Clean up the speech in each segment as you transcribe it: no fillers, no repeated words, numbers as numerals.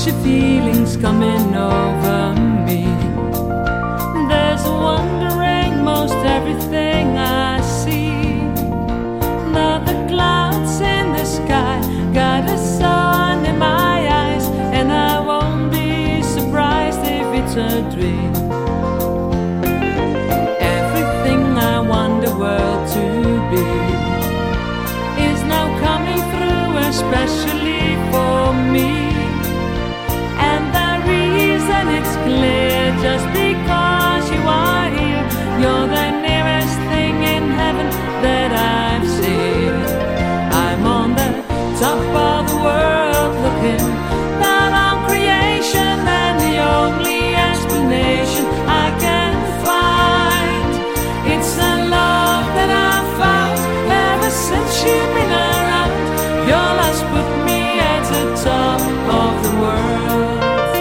catchy feelings coming over me. There's a wondering most everything I see. Not the clouds in the sky, got a sun in my eyes, and I won't be surprised if it's a dream. Everything I want the world to be is now coming through, especially for me. And the reason it's clear, just because you are here, you're the nearest thing in heaven that I've seen. I'm on the top of the world looking down on creation, and the only explanation I can find, it's the love that I've found ever since you've been around. Your love's put me at the top of the world.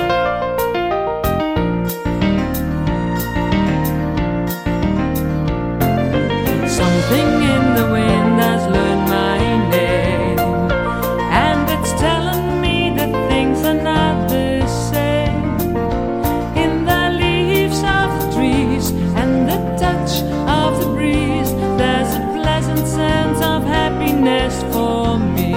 Something in the wind has learned my name, and it's telling me that things are not the same. In the leaves of the trees and the touch of the breeze, there's a pleasant sense of happiness for me.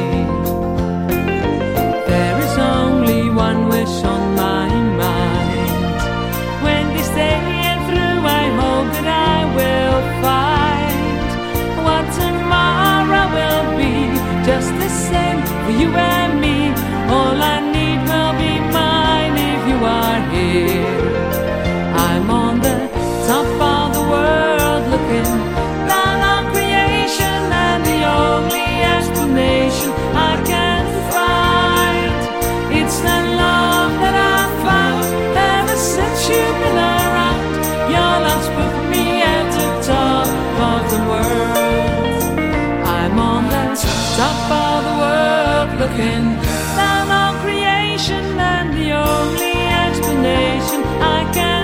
There is only one wish on my mind. When this day is through, I hope that I will find what tomorrow will be, just the same for you and me. All I need will be mine if you are here. I'm on the top of the world looking down on creation, and the only explanation I can find, it's the love that I found ever since you've been around. Your love's put me at the top of the world. I'm on the top of the world looking down on creation, and the only explanation I can